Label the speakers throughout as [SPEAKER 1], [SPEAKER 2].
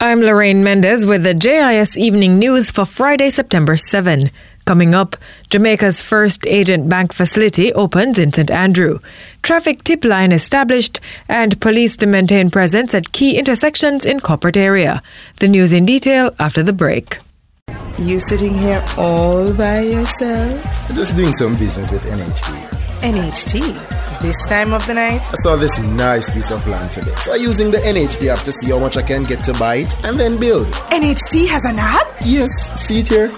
[SPEAKER 1] I'm Lorraine Mendez with the JIS Evening News for Friday, September 7. Coming up, Jamaica's first agent bank facility opens in St. Andrew. Traffic tip line established and police to maintain presence at key intersections in corporate area. The news in detail after the break.
[SPEAKER 2] You sitting here all by yourself?
[SPEAKER 3] Just doing some business at NHT.
[SPEAKER 2] NHT? This time of the night?
[SPEAKER 3] I saw this nice piece of land today. So I'm using the NHT app to see how much I can get to buy it and then build.
[SPEAKER 2] NHT has an app?
[SPEAKER 3] Yes, see it here.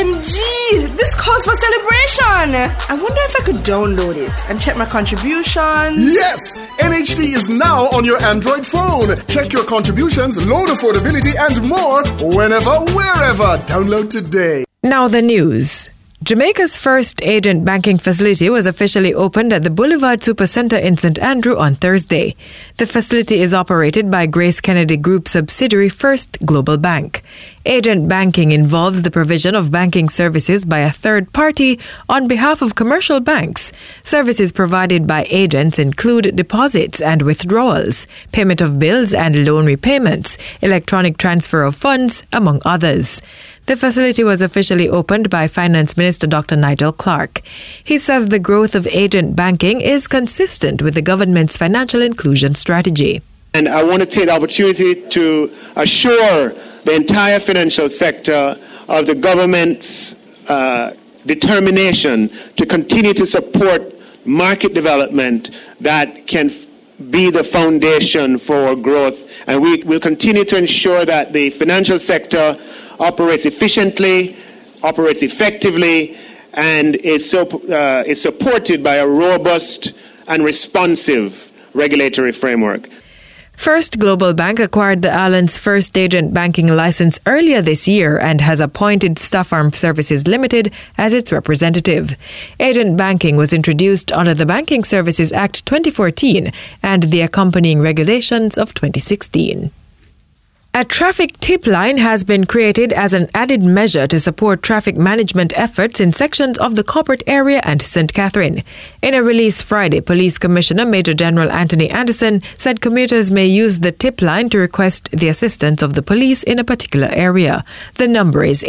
[SPEAKER 2] OMG! This calls for celebration! I wonder if I could download it and check my contributions.
[SPEAKER 4] Yes! NHT is now on your Android phone. Check your contributions, loan affordability, and more whenever, wherever. Download today.
[SPEAKER 1] Now the news. Jamaica's first agent banking facility was officially opened at the Boulevard Supercenter in St. Andrew on Thursday. The facility is operated by Grace Kennedy Group subsidiary First Global Bank. Agent banking involves the provision of banking services by a third party on behalf of commercial banks. Services provided by agents include deposits and withdrawals, payment of bills and loan repayments, electronic transfer of funds, among others. The facility was officially opened by Finance Minister Dr. Nigel Clarke. He says the growth of agent banking is consistent with the government's financial inclusion strategy.
[SPEAKER 5] And I want to take the opportunity to assure the entire financial sector of the government's determination to continue to support market development that can be the foundation for growth. And we will continue to ensure that the financial sector operates efficiently, operates effectively, and is supported by a robust and responsive regulatory framework.
[SPEAKER 1] First Global Bank acquired the island's first agent banking license earlier this year and has appointed Staff Arm Services Limited as its representative. Agent banking was introduced under the Banking Services Act 2014 and the accompanying regulations of 2016. A traffic tip line has been created as an added measure to support traffic management efforts in sections of the corporate area and St. Catherine. In a release Friday, Police Commissioner Major General Anthony Anderson said commuters may use the tip line to request the assistance of the police in a particular area. The number is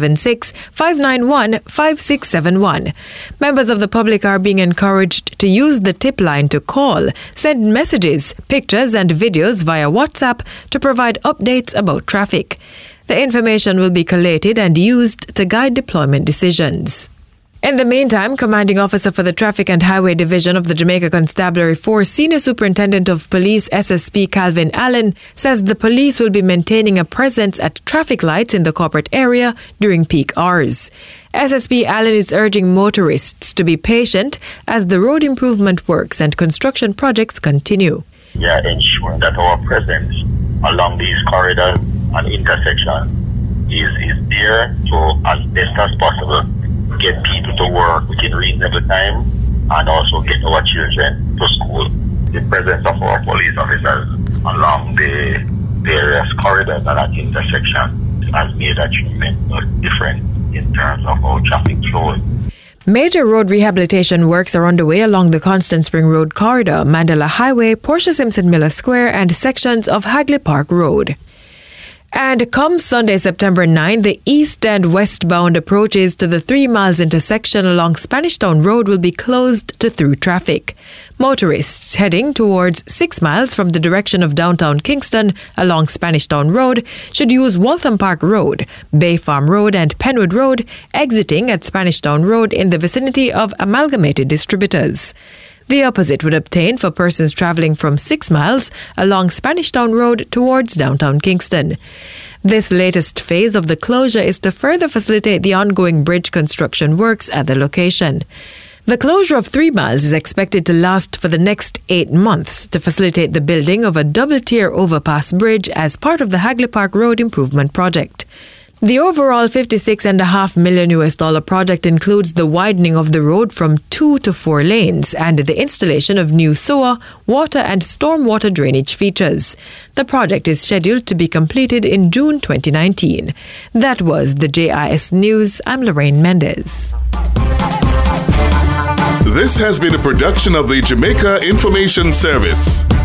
[SPEAKER 1] 876-591-5671. Members of the public are being encouraged to use the tip line to call, send messages, pictures and videos via WhatsApp to provide updates about traffic. The information will be collated and used to guide deployment decisions. In the meantime, Commanding Officer for the Traffic and Highway Division of the Jamaica Constabulary Force, Senior Superintendent of Police SSP Calvin Allen, says the police will be maintaining a presence at traffic lights in the corporate area during peak hours. SSP Allen is urging motorists to be patient as the road improvement works and construction projects continue.
[SPEAKER 6] We are ensuring that our presence along these corridors and intersections is there to, as best as possible, get people to work within reasonable time and also get our children to school. The presence of our police officers along the various corridors and at intersections has made a tremendous difference in terms of our traffic flow.
[SPEAKER 1] Major road rehabilitation works are underway along the Constant Spring Road corridor, Mandela Highway, Portia Simpson Miller Square, and sections of Hagley Park Road. And come Sunday, September 9, the east and westbound approaches to the 3 miles intersection along Spanish Town Road will be closed to through traffic. Motorists heading towards 6 miles from the direction of downtown Kingston along Spanish Town Road should use Waltham Park Road, Bay Farm Road and Penwood Road, exiting at Spanish Town Road in the vicinity of Amalgamated Distributors. The opposite would obtain for persons travelling from 6 miles along Spanish Town Road towards downtown Kingston. This latest phase of the closure is to further facilitate the ongoing bridge construction works at the location. The closure of 3 miles is expected to last for the next 8 months to facilitate the building of a double-tier overpass bridge as part of the Hagley Park Road Improvement Project. The overall $56.5 million project includes the widening of the road from 2 to 4 lanes and the installation of new sewer, water and stormwater drainage features. The project is scheduled to be completed in June 2019. That was the JIS News. I'm Lorraine Mendez.
[SPEAKER 4] This has been a production of the Jamaica Information Service.